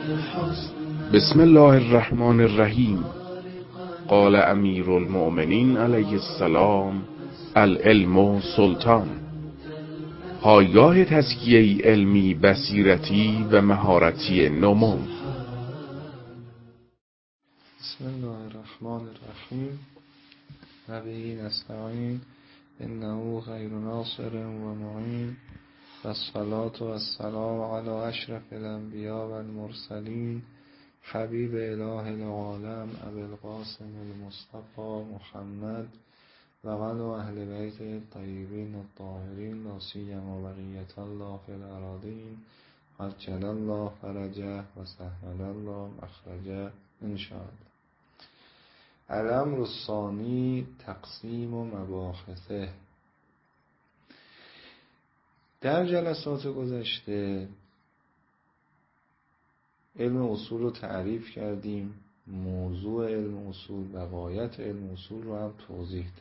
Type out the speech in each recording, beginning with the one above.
بسم الله الرحمن الرحیم. قال امیر المؤمنین علیه السلام: العلم سلطان. پایگاه تزکیه علمی، بصیرتی و مهارتی نمو. بسم الله الرحمن الرحیم و به نستعین انه خیر ناصر و معین و الصلاة و السلام علی اشرف الانبیاء و المرسلین حبیب اله العالم ابی القاسم المصطفى محمد و علی اهل بیت الطیبین الطاهرین لا سیما بقیة الله فی الارضین عجل الله فرجه و سهل الله مخرجه ان شاء الله. الامر الثانی تقسیم و مباحثه. در جلسات گذشته علم اصول رو تعریف کردیم، موضوع علم اصول و غایت علم اصول رو هم توضیح دادیم.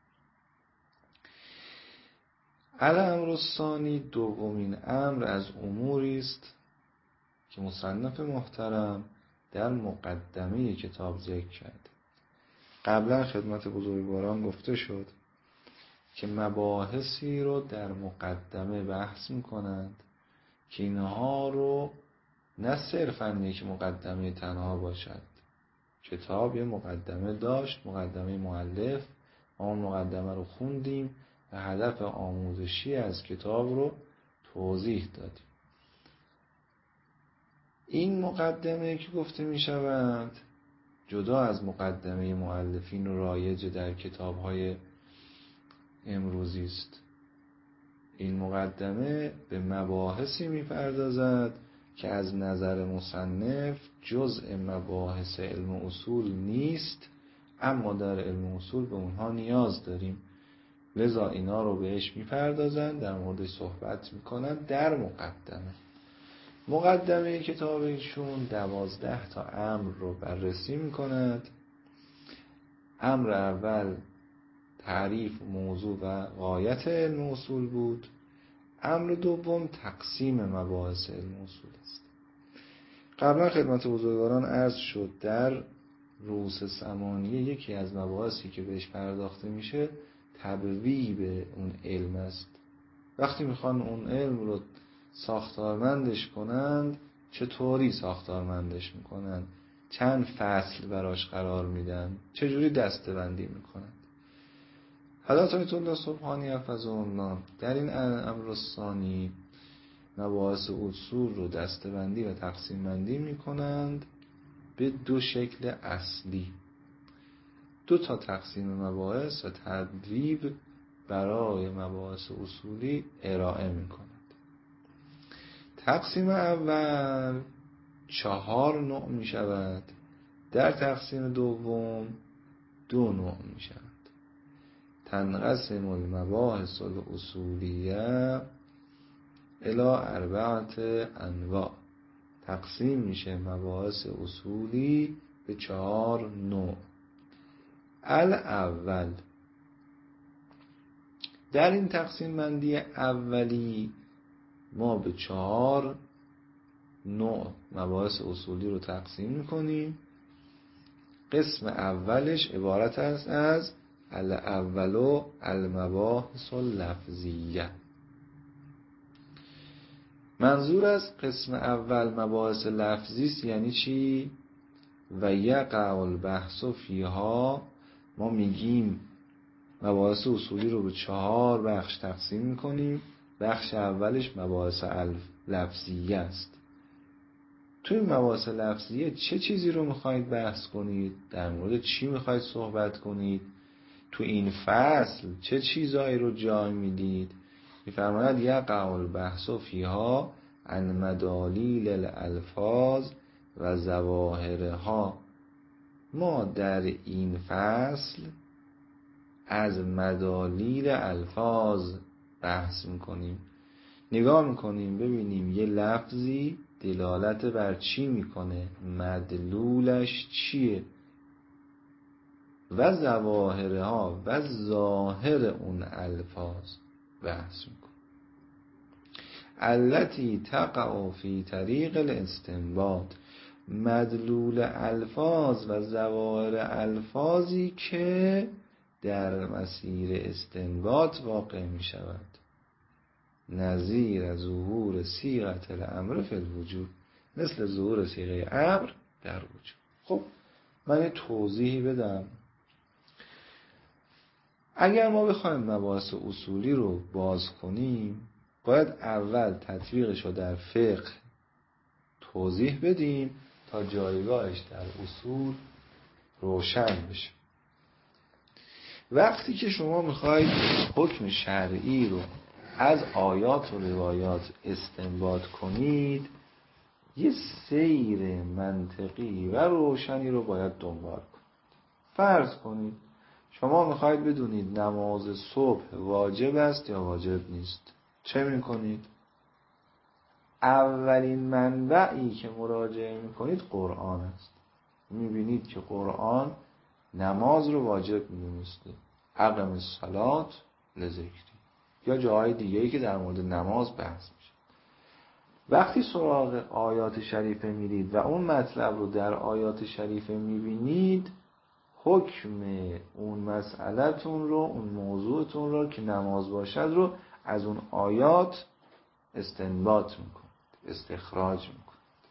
الامر الثانی دومین امر از اموری است که مصنف محترم در مقدمه کتاب ذکر کرد. قبلا خدمت بزرگواران گفته شد که مباحثی رو در مقدمه بحث میکنند که اینها رو نه صرفاً یک مقدمه تنها باشد. کتاب یه مقدمه داشت، مقدمه مؤلف، اون مقدمه رو خوندیم و هدف آموزشی از کتاب رو توضیح دادیم. این مقدمه که گفته می شود جدا از مقدمه مؤلفین و رایج در کتاب‌های امروزی است. این مقدمه به مباحثی می‌پردازد که از نظر مصنف جزء مباحث علم اصول نیست، اما در علم اصول به اونها نیاز داریم، لذا اینا رو بهش می‌پردازند، در موردش صحبت می‌کنند در مقدمه. مقدمه کتاب ایشون 12 تا امر رو بررسی می‌کند. امر اول تعریف موضوع و غایت علم اصول بود. امر دوم تقسیم مباحث علم اصول است. قبلا خدمت بزرگواران عرض شد در رؤوس ثمانیه یکی از مباحثی که بهش پرداخته میشه تبویب اون علم است. وقتی میخوان اون علم رو ساختارمندش کنند، چطوری ساختارمندش میکنند، چند فصل براش قرار میدن، چجوری دسته‌بندی میکنند. حضرت آیت الله سبحانی حفظه الله در این امر الثانی مباحث اصول رو دسته‌بندی و تقسیم بندی میکنند به دو شکل اصلی. 2 تا تقسیم مباحث و تبویب برای مباحث اصولی ارائه میکنند. تقسیم اول 4 نوع می شود، در تقسیم دوم 2 نوع می شود. تنقسم المباحث الاصولیه الی 4 انواع. تقسیم میشه مباحث اصولی به 4 نوع. الاول، در این تقسیم بندی اولی ما به 4 نوع مباحث اصولی رو تقسیم میکنیم. قسم اولش عبارت است از الاول المباحث اللفظیه. منظور از قسم اول مباحث لفظی است یعنی چی؟ و یقع البحث فیها، ما میگیم مباحث اصولی رو به 4 بخش تقسیم میکنیم. بخش اولش مباحث لفظیه است. توی مباحث لفظیه چه چیزی رو میخواید بحث کنید؟ در مورد چی میخواید صحبت کنید؟ تو این فصل چه چیزایی رو جای میدید؟ میفرماید یقع البحث فیها عن مدالیل الالفاظ و ظواهرها. ما در این فصل از مدالیل الفاظ بحث میکنیم. نگاه میکنیم ببینیم یه لفظی دلالت بر چی میکنه، مدلولش چیه، و ظواهرها و ظاهر اون الفاظ بحث میکنیم. التي تقع فی طریق الاستنباط، مدلول الفاظ و ظواهر الفاظی که در مسیر استنباط واقع می شود، نظیر ظهور صیغه الامر فی الوجود، مثل ظهور صیغه امر در وجود. خب من توضیحی بدم. اگر ما بخوایم مباحث اصولی رو باز کنیم، باید اول تطبیقش رو در فقه توضیح بدیم تا جایگاهش در اصول روشن بشه. وقتی که شما میخواید حکم شرعی رو از آیات و روایات استنباط کنید، یه سیر منطقی و روشنی رو باید دنبال کنید. فرض کنید شما میخواید بدونید نماز صبح واجب است یا واجب نیست. چه میکنید؟ اولین منبعی که مراجعه میکنید قرآن است. میبینید که قرآن نماز رو واجب میدونسته، اقم الصلاة لذکری، یا جاهای دیگه‌ای که در مورد نماز بحث میشه. وقتی سراغ آیات شریفه میرید و اون مطلب رو در آیات شریفه میبینید، حکم اون مسئله‌تون رو، اون موضوعتون رو که نماز باشد رو از اون آیات استنباط میکنید، استخراج میکنید.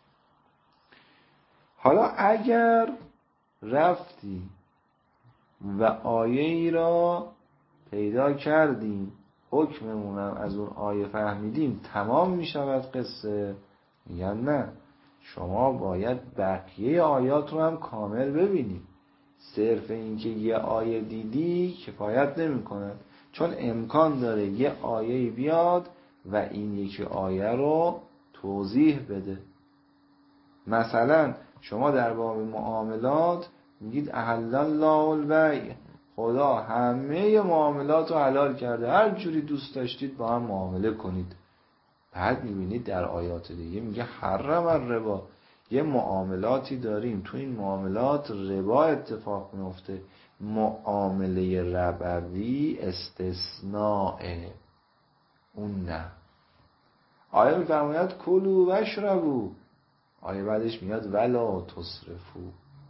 حالا اگر رفتی و آیه‌ای را پیدا کردیم، حکممونم از اون آیه فهمیدیم، تمام میشود قصه؟ میگن نه، شما باید بقیه آیات رو هم کامل ببینید. صرف این که یه آیه دیدی کفایت نمی کند، چون امکان داره یه آیه بیاد و این یکی آیه رو توضیح بده. مثلا شما در باب معاملات میگید احل الله البیع، خدا همه معاملات رو حلال کرده، هر جوری دوست داشتید با هم معامله کنید. بعد میبینید در آیات دیگه میگه حرم الربا، یه معاملاتی داریم، تو این معاملات ربا اتفاق میفته، معامله ربوی استثناءه، اون نه. آیه میفرماید کلوا و اشربوا، آیه بعدش میاد ولا تسرفوا.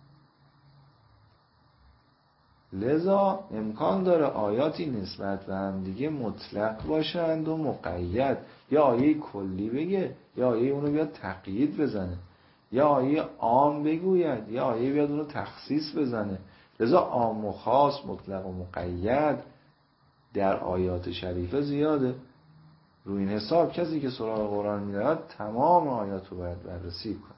لذا امکان داره آیاتی نسبت به هم دیگه مطلق باشند و مقید، یا آیه کلی بگه، یا آیه اونو بیاد تقیید بزنه، یا آیه عام بگوید، یا آیه بیاد اونو تخصیص بزنه. لذا عام و خاص، مطلق و مقید در آیات شریفه زیاده. روی این حساب کسی که سراغ قرآن میرود تمام آیات رو باید بررسی کند.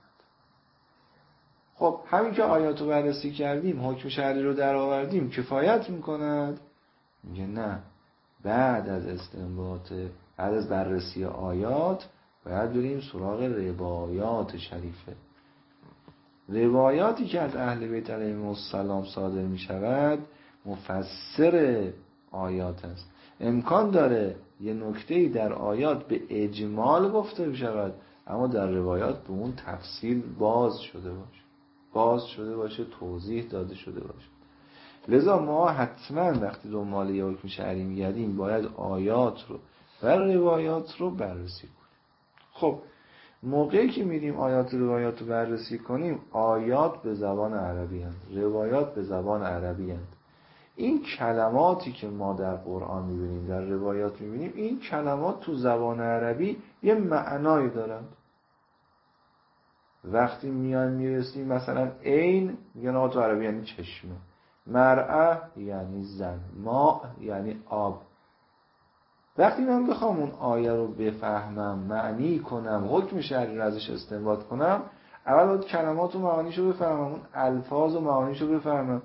خب همین که آیات رو بررسی کردیم، حکم شرعی رو در آوردیم، کفایت میکند؟ میگه نه، بعد از استنباط، بعد از بررسی آیات باید بریم سراغ روایات شریفه. روایاتی که از اهل بیت علیهم السلام صادر می شود مفسر آیات است. امکان داره یه نکته‌ای در آیات به اجمال گفته بشود، اما در روایات به اون تفصیل باز شده باشه، توضیح داده شده باشه. لذا ما حتما وقتی دنبال یه حکم شرعی میگردیم باید آیات رو و روایات رو بررسی کنیم. خب موقعی که میریم آیات و روایات رو بررسی کنیم، آیات به زبان عربی هست، روایات به زبان عربی هست. این کلماتی که ما در قرآن میبینیم، در روایات میبینیم، این کلمات تو زبان عربی یه معنایی دارند. وقتی میرسیم مثلا عین، میگن تو عربی یعنی چشمه، مرعه یعنی زن، ماء یعنی آب. وقتی من بخوام اون آیه رو بفهمم، معنی کنم، حکم شرعی رو ازش استنباط کنم، اول باید کلمات و معانیشو بفهمم، اون الفاظ و معانیشو بفهمم.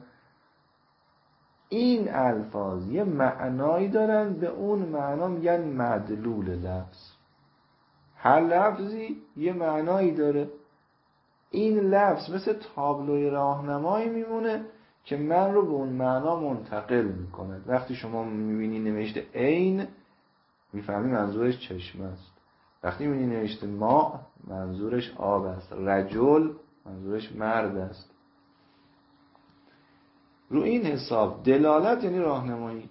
این الفاظ یه معنایی دارن، به اون معنا میگن مدلول لفظ. هر لفظی یه معنایی داره. این لفظ مثل تابلوی راهنمایی میمونه که من رو به اون معنا منتقل میکنه. وقتی شما میبینی نوشته عین، میفهمی منظورش چشم است. وقتی میبینی نوشته ماء، منظورش آب است. رجل منظورش مرد است. رو این حساب دلالت یعنی راهنمایی.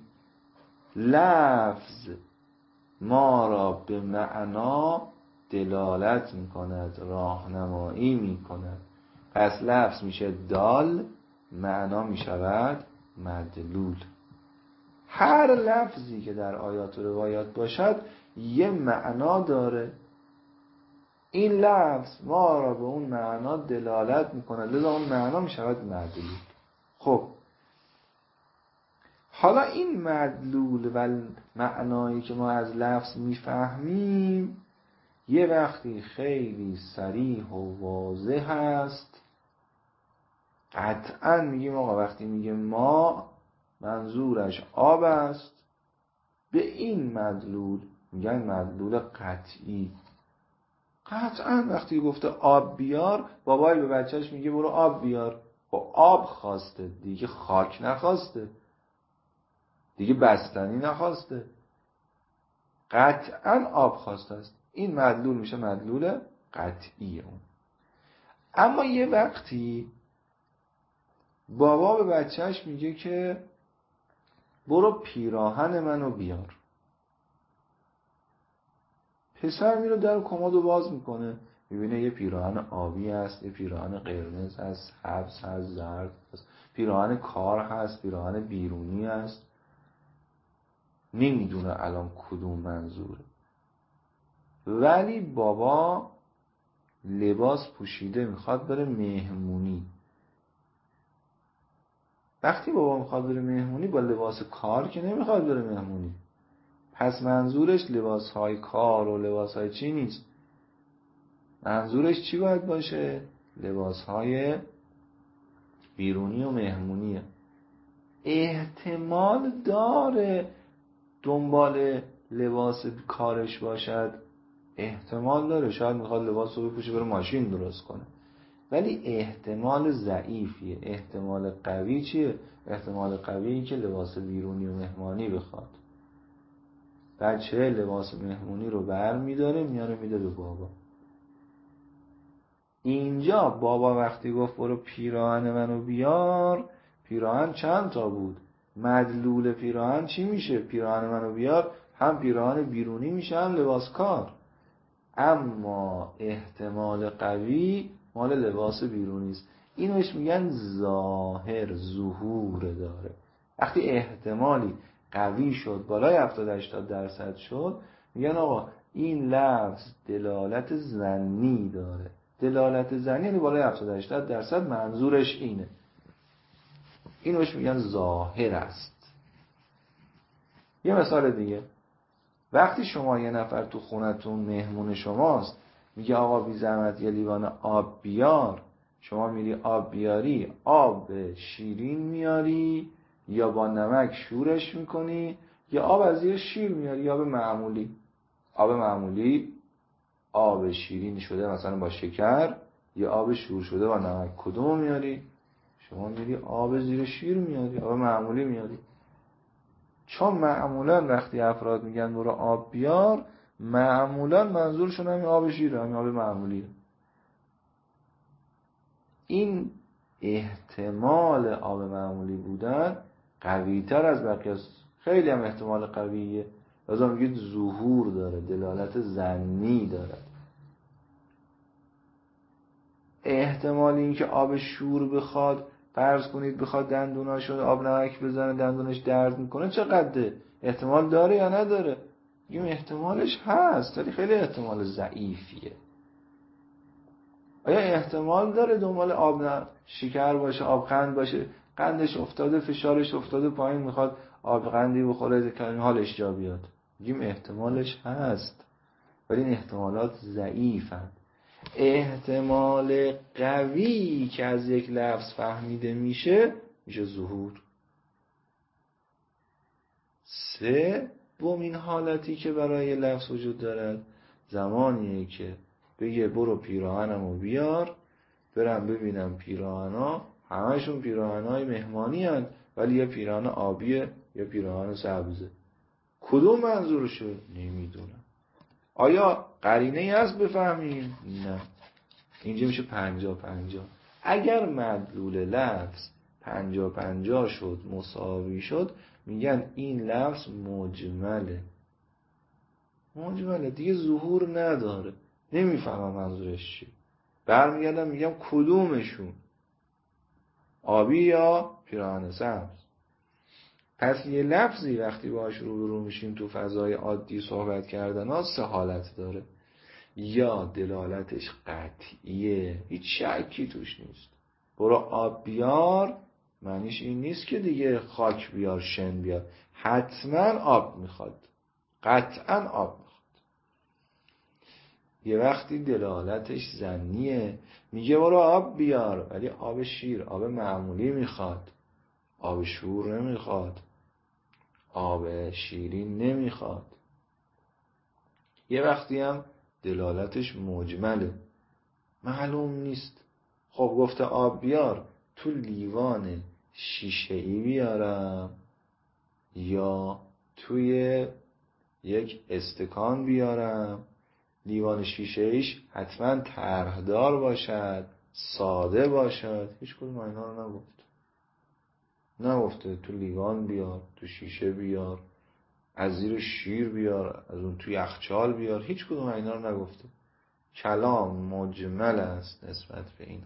لفظ ما را به معنا دلالت میکند، راهنمایی میکند. پس لفظ میشه دال، معنا میشود مدلول. هر لفظی که در آیات و روایات باشد یه معنا داره، این لفظ ما را به اون معنا دلالت میکنه، لذا اون معنا میشود مدلول. خب حالا این مدلول و معنایی که ما از لفظ میفهمیم یه وقتی خیلی صریح و واضح هست، قطعا میگیم آقا وقتی میگه ما منظورش آب است، به این مدلول میگن مدلول قطعی. قطعا وقتی گفته آب بیار، بابای به بچهش میگه برو آب بیار، خب آب خواسته دیگه، خاک نخواسته دیگه، بستنی نخواسته، قطعا آب خواسته است. این مدلول میشه مدلول قطعی اون. اما یه وقتی بابا به بچهش میگه که برو پیراهن منو بیار، پسر میره در کمدو باز میکنه، میبینه یه پیراهن آبی هست، یه پیراهن قرمز هست، سبز هست، زرد هست، پیراهن کار هست، پیراهن بیرونی هست، نمیدونه الان کدوم منظوره. ولی بابا لباس پوشیده میخواد بره مهمونی. وقتی بابا میخواد بره مهمونی با لباس کار که نمیخواد بره مهمونی، پس منظورش لباسهای کار و لباسهای چی نیست، منظورش چی باید باشه؟ لباسهای بیرونی و مهمونیه. احتمال داره دنبال لباس کارش باشد، احتمال داره، شاید میخواد لباس رو بپوشه بره ماشین درست کنه، ولی احتمال ضعیفیه. احتمال قوی چیه؟ احتمال قویی که لباس بیرونی و مهمانی بخواد. بچه لباس مهمونی رو بر میداره میاره میده به بابا. اینجا بابا وقتی گفت برو پیراهن منو بیار، پیراهن چند تا بود؟ مدلول پیراهن چی میشه؟ پیراهن منو بیار هم پیراهن بیرونی میشه هم لباس کار. اما احتمال قوی مال لباس بیرونی است. اینوش میگن ظاهر، ظهور داره. وقتی احتمالی قوی شد بالای 70-80% شد، میگن آقا این لفظ دلالت ظنی داره. دلالت ظنی یعنی بالای 70-80% منظورش اینه. اینوش میگن ظاهر است. یه مثال دیگه، وقتی شما یه نفر تو خونتون مهمون شماست، میگه آقا بی زحمت یه لیوان آب بیار، شما میری آب بیاری، آب شیرین میاری یا با نمک شورش میکنی یا آب از یه شیر میاری یا آب معمولی؟ آب معمولی آب شیرین شده مثلا با شکر یا آب شور شده با نمک، کدوم میاری؟ شما میری آب زیر شیر میاری، آب معمولی میاری. چون معمولا وقتی افراد میگن برو آب بیار، معمولا منظورشون همین آب شیره، همین آب معمولیه. این احتمال آب معمولی بودن قوی‌تر از بقیه است، خیلی هم احتمال قویه، لازم میگید ظهور داره، دلالت ظنی داره. احتمال اینکه آب شور بخواد، فرض کنید بخواد دندوناشو آب نمک بزنه دندونش درد میکنه، چقدره؟ احتمال داره یا نداره؟ میگیم احتمالش هست ولی خیلی احتمال ضعیفیه. آیا احتمال داره دنبال آب شکر باشه، آب قند باشه، قندش افتاده، فشارش افتاده پایین، میخواد آب قندی بخوره که حالش جا بیاد؟ میگیم احتمالش هست ولی این احتمالات ضعیفن. احتمال قوی که از یک لفظ فهمیده میشه ظهور. سومین حالتی که برای لفظ وجود دارد زمانیه که بگه برو پیراهنمو بیار، برم ببینم پیراهنا همشون پیراهنای مهمانی هن ولی یه پیراهن آبیه یه پیراهن سبزه، کدوم منظورشه؟ نمیدونم. آیا قرینه ای هست بفهمیم؟ نه. اینجا میشه 50-50. اگر مدلول لفظ 50-50 شد، مساوی شد، میگن این لفظ مجمله دیگه، ظهور نداره، نمیفهمم منظورش چی. برمیگردم میگم کدومشون، آبی یا پیراهن سبز؟ پس یه لفظی وقتی باهاش روبرو میشیم تو فضای عادی صحبت کردن ها 3 حالت داره. یا دلالتش قطعیه، هیچ شکی توش نیست. برو آب بیار معنیش این نیست که دیگه خاک بیار شن بیار، حتما آب میخواد، قطعا آب میخواد. یه وقتی دلالتش ظنیه، میگه برو آب بیار ولی آب شیر، آب معمولی میخواد، آب شور نمیخواد، آب شیرین نمیخواد. یه وقتی هم دلالتش مجمله، معلوم نیست. خب گفته آب بیار، تو لیوان شیشه‌ای بیارم یا توی یک استکان بیارم؟ لیوان شیشه‌ایش حتما طرحدار باشد، ساده باشد. هیچ کدوم اینا رو نگفته تو لیوان بیار، تو شیشه بیار، از زیر شیر بیار، از اون تو یخچال بیار. هیچ کدوم اینا رو نگفته. کلام مجمل است نسبت به این.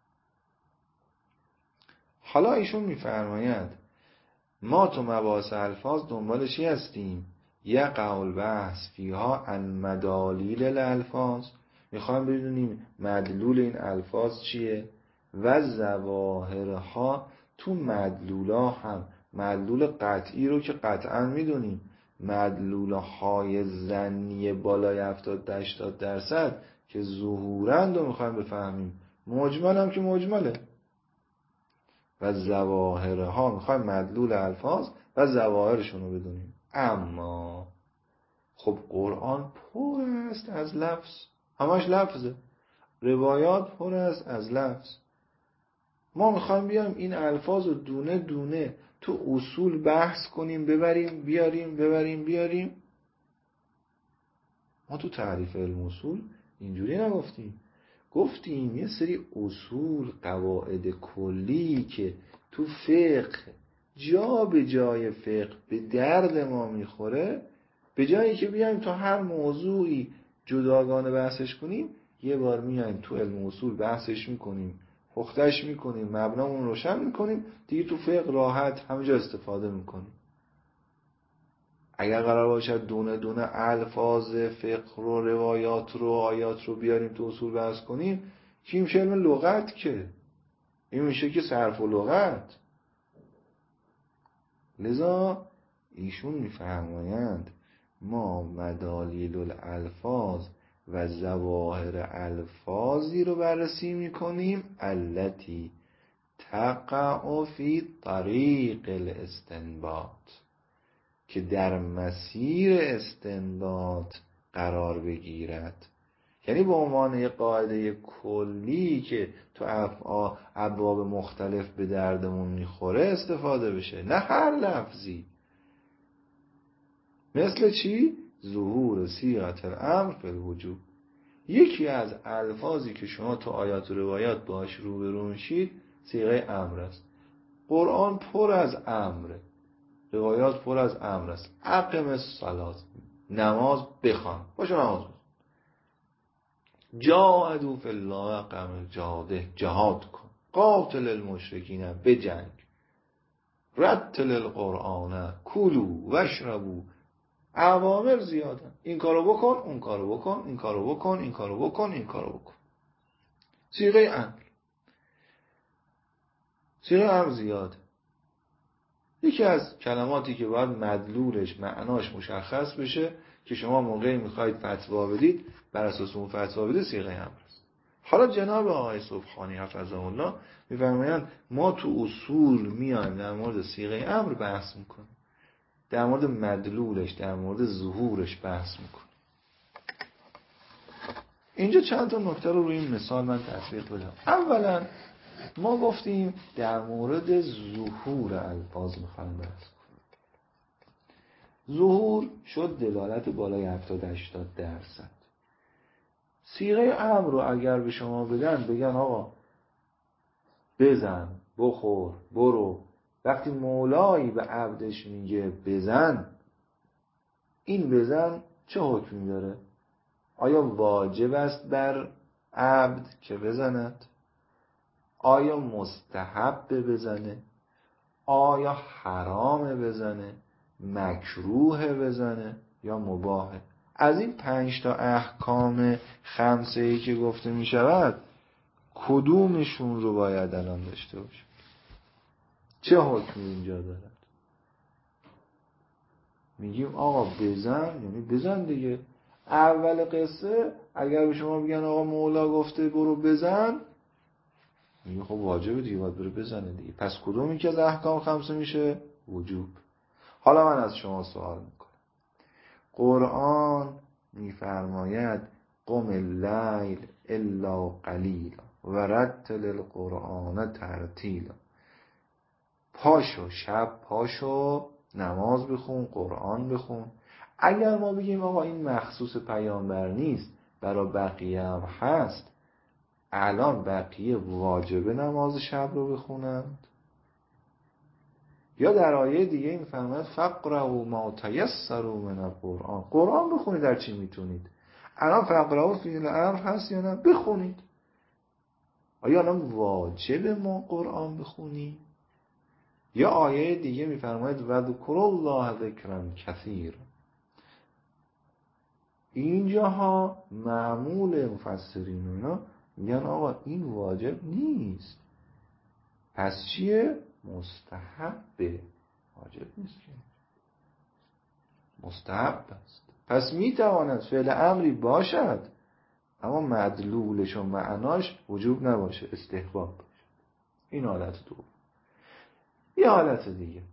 حالا ایشون میفرماید ما تو مباحث الفاظ دنبال چی هستیم؟ یقع البحث فیها عن مدالیل الالفاظ، میخوایم بدونیم مدلول این الفاظ چیه، و ظواهرها. تو مدلولا هم مدلول قطعی رو که قطعا میدونیم، مدلولهای ظنی بالای 70-80% که ظهورند رو میخوایم بفهمیم. مجمل هم که مجمله. و ظواهرها میخوایم مدلول الفاظ و ظواهرشون رو بدونیم. اما خب قرآن پر است از لفظ، همش لفظه، روایات پر است از لفظ. ما میخوایم بیایم این الفاظ رو دونه دونه تو اصول بحث کنیم، ببریم بیاریم. ما تو تعریف علم اصول اینجوری نگفتیم. گفتیم یه سری اصول، قواعد کلی که تو فقه جا به جای فقه به درد ما میخوره، به جایی که بیایم تا هر موضوعی جداگانه بحثش کنیم، یه بار میایم تو علم اصول بحثش میکنیم، پختش میکنیم، مبنامون روشن میکنیم، دیگه تو فقه راحت همینجا استفاده میکنیم. اگر قرار باشد دونه دونه الفاظ فقه رو، روایات رو، آیات رو بیاریم تو اصول بحث کنیم، که این میشه علم لغت، که این میشه که صرف و لغت. لذا ایشون میفرمایند ما مدالیل الالفاظ و ظواهر الفاظی رو بررسی میکنیم التي تقع فی طریق الاستنباط، که در مسیر استنباط قرار بگیرد. یعنی به عنوان یک قاعده کلی که تو ابواب مختلف به دردمون میخوره استفاده بشه، نه هر لفظی. مثل چی؟ ظهور صیغه الامر فی الوجوب. یکی از الفاظی که شما تو آیات و روایات باهاش روبرو میشید صیغه امر است. قرآن پر از امره، روایات پر از امر است. اقم الصلاة، نماز بخوان، باشو نماز بخوان. جاهدوا فی الله حق جهاده، جهاد کن. قاتل المشرکین، بجنگ. رتل القرآن، کلوا واشربوا. اوامر زیاده، این کارو بکن، اون کارو بکن، این کارو بکن، این کارو بکن، این کارو بکن. صیغه امر زیاده. یکی از کلماتی که باید مدلولش، معناش مشخص بشه که شما موقعی میخواید فتوا بدید بر اساس اون فتوا بدید، صیغه امر است. حالا جناب آقای سبحانی حفظه الله میفرمایند ما تو اصول میایم در مورد صیغه امر بحث میکنیم، در مورد مدلولش، در مورد ظهورش بحث میکنیم. اینجا چند تا نکته رو روی این مثال من تطبیق بدم. اولا ما گفتیم در مورد ظهور الفاظ میخوایم بحث کنیم. ظهور شد دلالت بالای 70-80%. صیغه امر رو اگر به شما بگن آقا بزن، بخور، برو، وقتی مولایی به عبدش میگه بزن، این بزن چه حکمی داره؟ آیا واجب است بر عبد که بزند؟ آیا مستحب بزنه؟ آیا حرام بزنه؟ مکروه بزنه یا مباهه؟ از این 5 تا احکام خمسه‌ای که گفته می شود کدومشون رو باید الان داشته باشه؟ چه حکمی اینجا دارد؟ میگیم آقا بزن، یعنی بزن دیگه. اول قصه اگر به شما بگن آقا مولا گفته برو بزن، میگه خب واجبه دیگه، باید بره بزنه دیگه. پس کدومی که از احکام خمسه میشه؟ وجوب. حالا من از شما سوال میکنم، قرآن میفرماید قم اللیل الا قلیلا و رتل القرآن ترتیلا. پاشو شب، پاشو نماز بخون، قرآن بخون. اگر ما بگیم آقا این مخصوص پیامبر نیست، برای بقیه هم هست، الان بقیه واجبه نماز شب رو بخونند؟ یا در آیه دیگه میفرماید فقرؤوا ما تیسر من القرآن، قرآن بخونید در چی میتونید. الان فقرؤوا فعل امر هست یا نه؟ بخونید. آیا الان واجب ما قرآن بخونیم؟ یا آیه دیگه میفرماید وذکروا الله ذکرا کثیرا. اینجاها معمول مفسرین اینا میگن آقا این واجب نیست، پس چیه؟ مستحبه، واجب نیست که، مستحب است. پس میتواند فعل امری باشد اما مدلولش و معناش وجوب نباشه، استحباب باشه. این حالت دوم. یه حالت دیگه،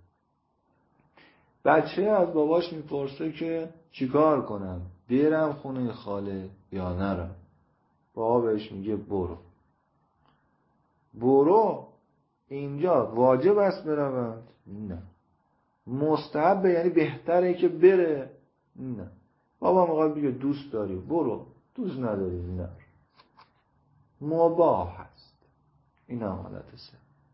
بچه از باباش میپرسه که چیکار کنم، برم خونه خاله یا نرم؟ بابا بهش میگه برو. برو اینجا واجب است بروند؟ نه. مستحب یعنی بهتره که بره؟ نه. بابا میخواد بگه دوست داری برو، دوست نداری نه. مباح هست. این هم حالت سه.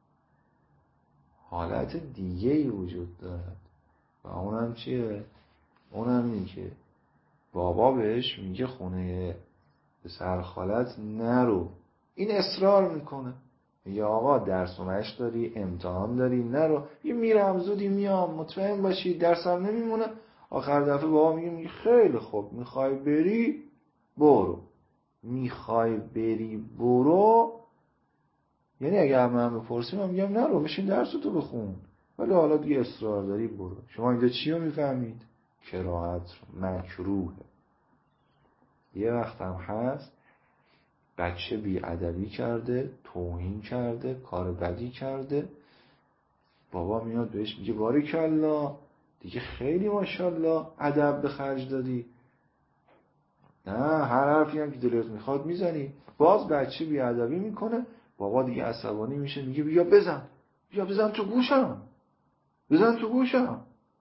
حالت دیگه ای وجود دارد و اونم چیه؟ اونم اینه که بابا بهش میگه خونه پسر خالت نرو، این اصرار میکنه، یا آقا درس و مشق داری، امتحان داری، نرو. یه میرم زودی میام، مطمئن باشی درسم نمیمونه. آخر دفعه بابا میگه خیلی خوب، میخوای بری برو. میخوای بری برو یعنی اگر من بپرسیم من میگم نرو، بشین درستو بخون، ولی حالا دیگه اصرار داری برو. شما اینجا چی رو میفهمید؟ کراهت، مکروه. یه وقت هم هست بچه بی‌ادبی کرده، توهین کرده، کار بدی کرده، بابا میاد بهش میگه باریکالله دیگه، خیلی ماشاءالله ادب به خرج دادی، نه هر حرفی هم که دلت میخواد میزنی. باز بچه بی‌ادبی میکنه، بابا دیگه عصبانی میشه، میگه بیا بزن، بیا بزن تو گوشم، بزن تو گوشم.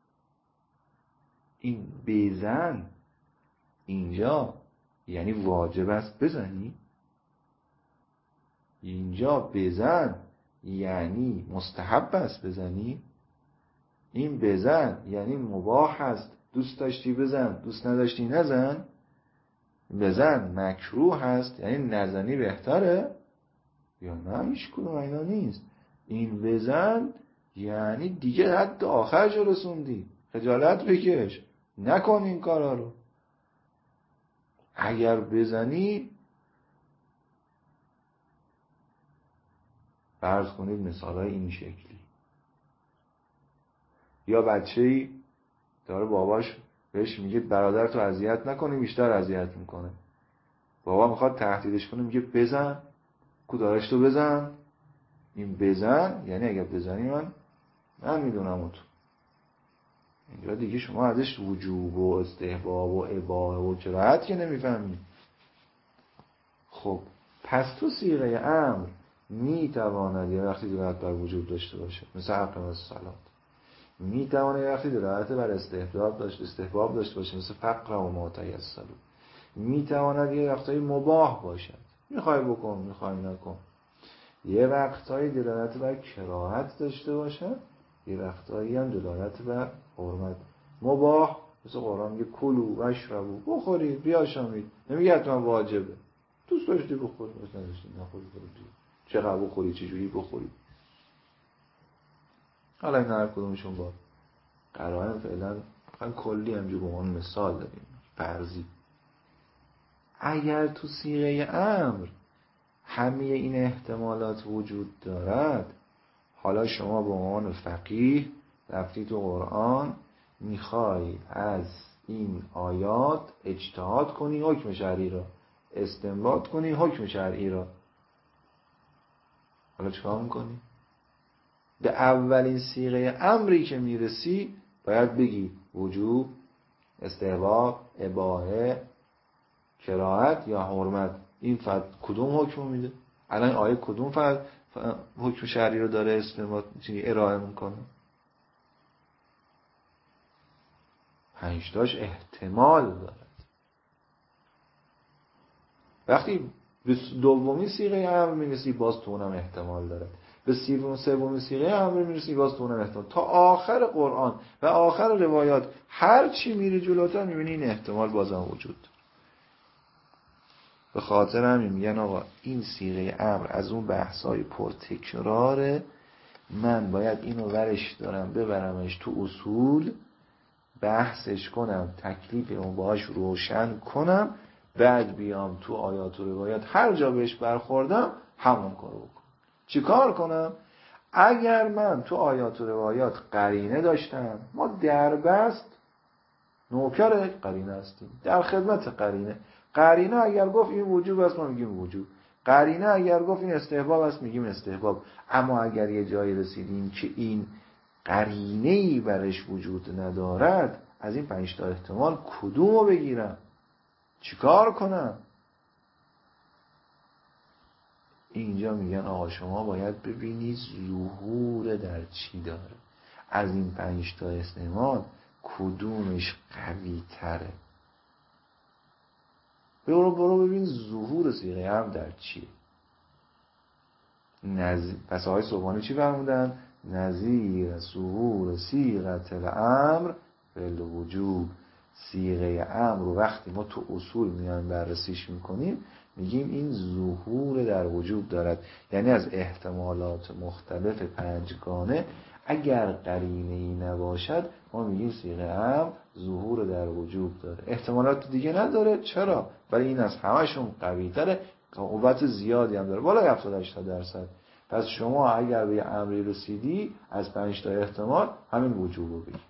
این بزن اینجا یعنی واجب است بزنی؟ اینجا بزن یعنی مستحب است بزنی؟ این بزن یعنی مباح است، دوست داشتی بزن، دوست نداشتی نزن؟ بزن مکروه هست یعنی نزنی بهتره؟ یا نه هیچ کدوم اینا نیست. این بزن یعنی دیگه حد آخرش رسوندی، خجالت بکش، نکن این کارا رو. اگر بزنی، فرض کنید مثالای این شکلی، یا بچه‌ای داره باباش بهش میگه برادر تو اذیت نکنی، بیشتر اذیت میکنه. بابا میخواد تهدیدش کنه، میگه بزن، کدارش تو بزن. این بزن یعنی اگر بزنی من میدونم تو. اینجا دیگه شما ازش وجوب و استحباب و اباحه و کراهت که نمیفهمی. خب پس تو صیغه امر میتواند یه وقتی دلالت بر وجوب داشته باشه، مثل اقیم الصلاة، میتواند یه وقتی دلالت بر استحباب داشته باشه، مثل فقرؤوا ما تیسر، میتواند یه وقتایی مباح باشد، میخوای بکن میخوای نکن، یه وقتایی دلالت بر کراهت داشته باشه، یه وقتایی هم دلالت بر حرمت. مباح مثل قرآن میگه کلوا واشربوا، بخورید بیاشامید، نمیگه حتما واجبه. دوست داشتی بخوری، مثلا نداشتی نخوری، چقدر بخوری، چجوری بخوری. حالا این هر کدومشون با قرائن فعلا کلی همجور به عنوان مثال داریم فرضی. اگر تو صیغه امر همه این احتمالات وجود دارد، حالا شما به عنوان فقیه رفتی تو قرآن میخوای از این آیات اجتهاد کنی حکم شرعی را، استنباط کنی حکم شرعی را. حالا چیکار میکنی؟ به اولین صیغه امری که میرسی باید بگی وجوب، استحباب، اباحه، کراهت یا حرمت. این کدوم حکم میده؟ الان آیه کدوم حکم شرعی رو داره استنباط ارائه میکنه؟ 5 تاش احتمال دارد. وقتی به دومی صیغه امر میرسی باز تو اونم احتمال داره، به سومی صیغه امر میرسی باز تو اونم احتمال، تا آخر قرآن و آخر روایات هر چی میری جلوتر میبینی این احتمال بازم وجود داره. به خاطر همین میگن آقا این صیغه امر از اون بحثای پرتکراره، من باید اینو ورش دارم ببرمش تو اصول، بحثش کنم، تکلیفمو باهاش روشن کنم، بعد بیام تو آیات و روایات هر جا بهش برخوردم همون کارو بکنم. چی کار کنم؟ اگر من تو آیات و روایات قرینه داشتم، ما در بست نوکر قرینه هستیم، در خدمت قرینه. قرینه اگر گفت این وجوب است ما میگیم وجوب، قرینه اگر گفت این استحباب است میگیم استحباب. اما اگر یه جایی رسیدیم که این قرینه‌ای برش وجود ندارد، از این 5 تا احتمال کدومو بگیرم؟ چیکار کنم؟ اینجا میگن آقا شما باید ببینید ظهور در چی داره، از این 5 تا احتمال کدومش قوی تره. برو ببین ظهور صیغه هم در چیه. پس آقای سبحانی چی فرمودن؟ نظیر ظهور صیغه الامر بالوجوب. صیغه امر رو وقتی ما تو اصول میایم بررسیش میکنیم میگیم این ظهور در وجوب دارد، یعنی از احتمالات مختلف 5 گانه اگر قرینه‌ای نباشد ما میگیم صیغه امر ظهور در وجوب داره. احتمالات دیگه نداره. چرا؟ ولی این از همشون قوی تره، قوت زیادی هم داره، بالای 70-80%. پس شما اگر به امری رسیدی از 5 تا احتمال همین وجوب رو بگیر.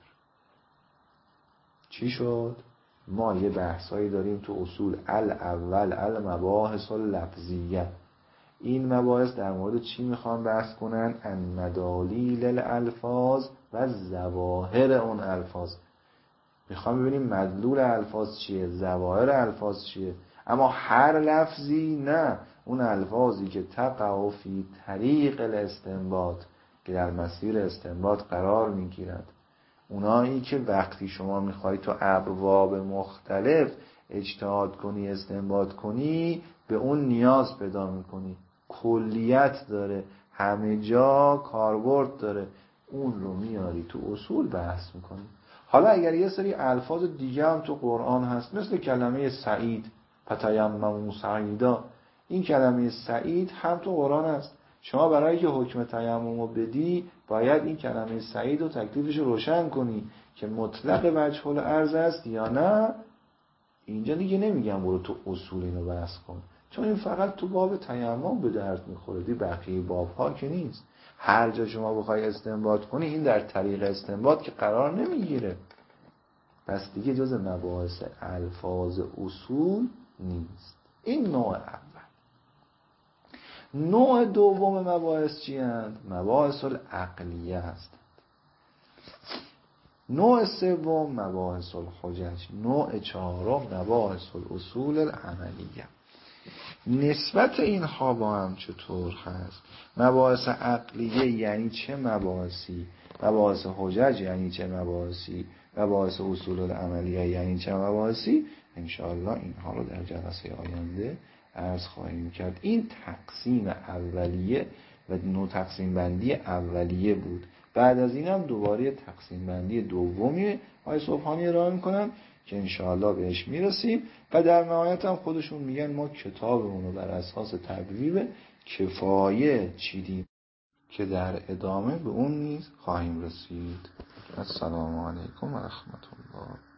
چی شد؟ ما یه بحثایی داریم تو اصول الاول المباحث اللفظیه. این مباحث در مورد چی میخوان بحث کنن؟ ان مدالیل الالفاظ و ظواهر اون الفاظ. میخوام ببینیم مدلول الفاظ چیه، ظواهر الفاظ چیه. اما هر لفظی نه، اون الفاظی که تقع فی طریق الاستنباط، که در مسیر استنباط قرار میگیرند، اونایی که وقتی شما میخوای تو ابواب مختلف اجتهاد کنی، استنباط کنی، به اون نیاز پیدا میکنی، کلیت داره، همه جا کاربرد داره، اون رو میاری تو اصول بحث میکنی. حالا اگر یه سری الفاظ دیگه هم تو قرآن هست، مثل کلمه سعید، فتیمموا سعیدا، این کلمه سعید هم تو قرآن هست. شما برای که حکم تیمم رو بدی باید این کلمه سعید رو تکلیفش روشن کنی که مطلق وجه الارض است یا نه. اینجا دیگه نمیگم برو تو اصول اینو بحث کن، چون این فقط تو باب تیمم به درد میخوره، دی بقیه باب‌ها که نیست. هر جا شما بخوای استنباط کنی این در طریق استنباط که قرار نمیگیره، پس دیگه جز مباحث الفاظ اصول نیست. این نوع اول. نوع دوم مباحث چی هستند؟ مباحث العقلیه هستند. نوع سوم مباحث الحجج. نوع چهارم مباحث الاصول العملیه. نسبت اینها با هم چطور هست؟ مباحث عقلیه یعنی چه مباحثی؟ مباحث حجج یعنی چه مباحثی؟ مباحث اصول العملیه یعنی چه مباحثی؟ انشاءالله اینها رو در جلسه آینده عرض خواهیم کرد. این تقسیم اولیه و نوع تقسیم بندی اولیه بود. بعد از این هم دوباره تقسیم بندی دومی آقای سبحانی ارائه می‌کنن که انشاءالله بهش میرسیم. و در نهایت هم خودشون میگن ما کتابمونو بر اساس تبویب کفایه چیدیم که در ادامه به اون نیز خواهیم رسید. السلام علیکم و رحمت الله.